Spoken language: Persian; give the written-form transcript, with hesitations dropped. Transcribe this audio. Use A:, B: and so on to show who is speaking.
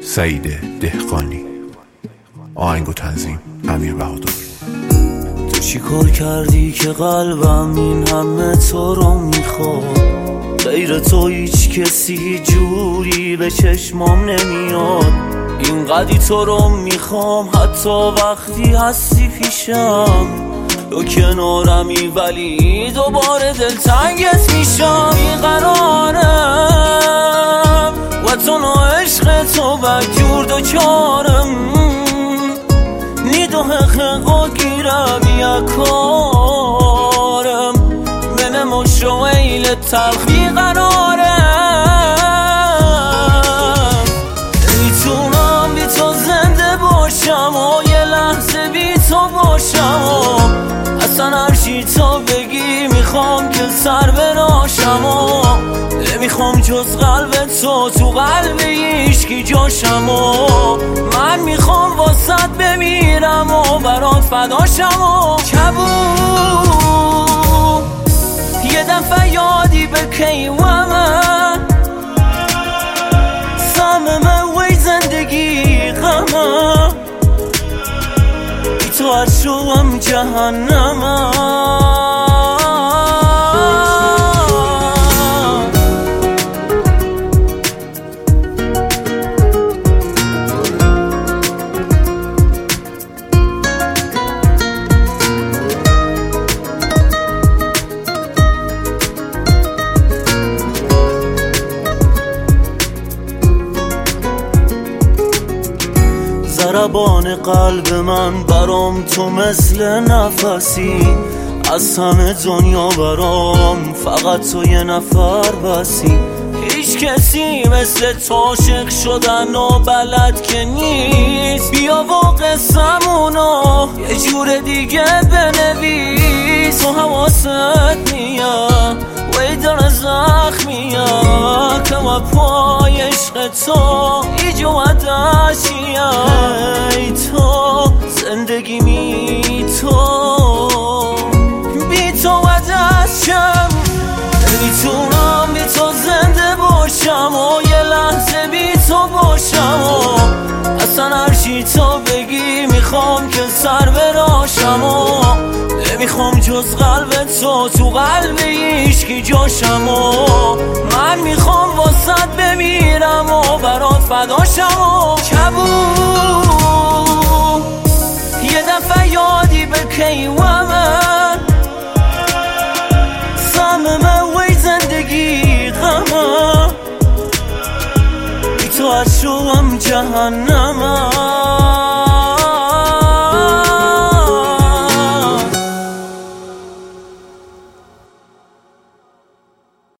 A: سعید دهقانی. آهنگ و تنظیم امیر بهادر.
B: تو چی کار کردی که قلبم این همه تو رو میخواد؟ غیر تو هیچ کسی جوری به چشمام نمیاد. اینقدی تو رو میخوام حتی وقتی هستی پیشم. تو کنارمی ولی دوباره دلتنگت میشم. بیقرارم و تو عشق تو بجور دو چارم نیدو حقیقا گیرم یا کارم بنمو شویل تلخ. بیقرارم نمیتونم بی تو زنده باشم و یه لحظه بی تو باشم. اصلا هرچی تو بگی میخوام که سر براشم و نمیخوام جز قلب تو قلب هیچکی جاشم و من میخوام واسط بمیرم و برات فداشم و کبوت یه دفعه یادی بکی و من سممه وی زندگی غمه بی تو هر شوم جهنمه. ضربان قلب من برام تو مثل نفسی. از همه دنیا برام فقط تو یه نفر بسی. هیچ کسی مثل تو عاشق شدن و بلد که نیست. بیا و قصمونو یه جور دیگه بنویس. تو حواست میاد وی داره زخمیه که ما پای عشق تو ایجو عدشیه. ای تو زندگی می تو بی تو عدشم. نمیتونم بی تو زنده باشم و یه لحظه بی تو باشم و اصلا هرچی تو بگی میخوام که سر براشم و نمیخوام جز قلب تو قلب هیچکی جاشم و من میخوام واسط بمیرم و برات فداشم و کبوت یه دفعه یادی بکی و من سممه وی زندگی غمه بی تو هر شوم جهنمه.